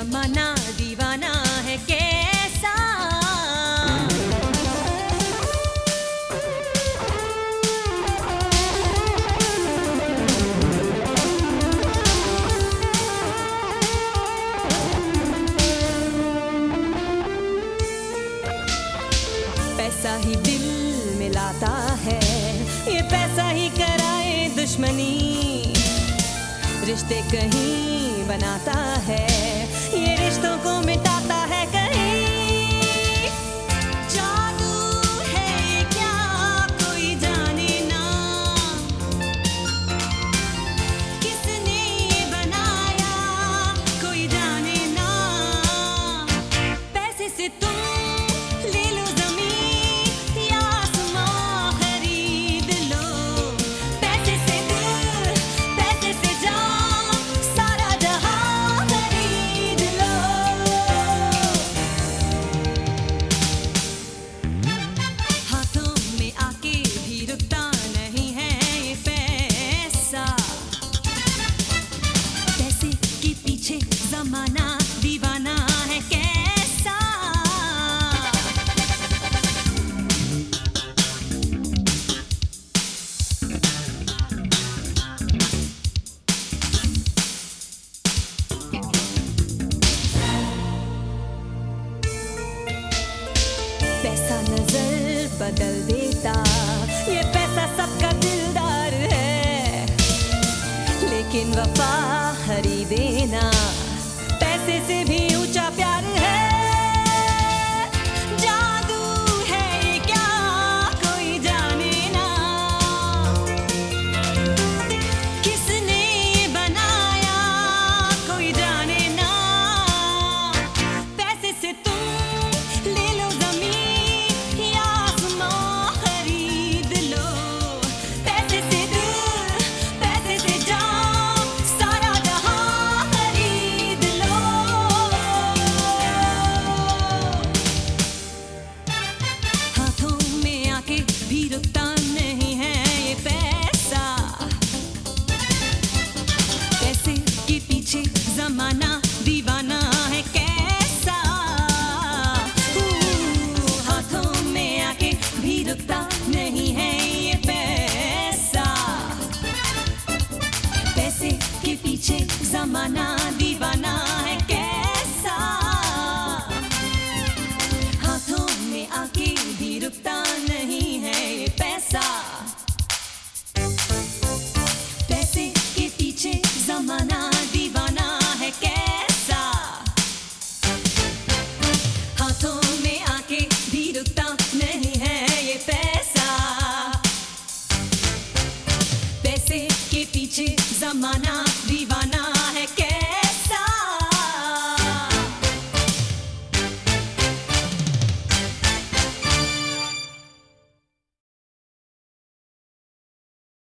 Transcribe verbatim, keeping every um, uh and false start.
जमाना दीवाना है कैसा। पैसा ही दिल मिलाता है, ये पैसा ही कराए दुश्मनी, रिश्ते कहीं बनाता है, ये रिश्तों को मिटाता है कहीं। जादू है क्या कोई जाने ना, किसने ये बनाया कोई जाने ना। पैसे से तुम ले लो जमीन या आसमां खरीद लो, पैसे से दिल पैसे से जान सारा जहां खरीद लो। हाथों में आके भी रुकता नहीं है ये पैसा, पैसे के पीछे जमाना दीवाना है कैसा। पैसा नजर बदल देता, ये पैसा सबका दिलदार है, लेकिन वफा खरीदे ना, पैसे से भी ऊंचा प्यार है। जादू है ये क्या कोई जाने ना, किसने ये बनाया कोई जाने ना। पैसे से तुम ले लो जमीन या आसमां खरीद लो, पैसे से दिल पैसे से जान सारा जहां खरीद लो। हाथों में आके भी रुकता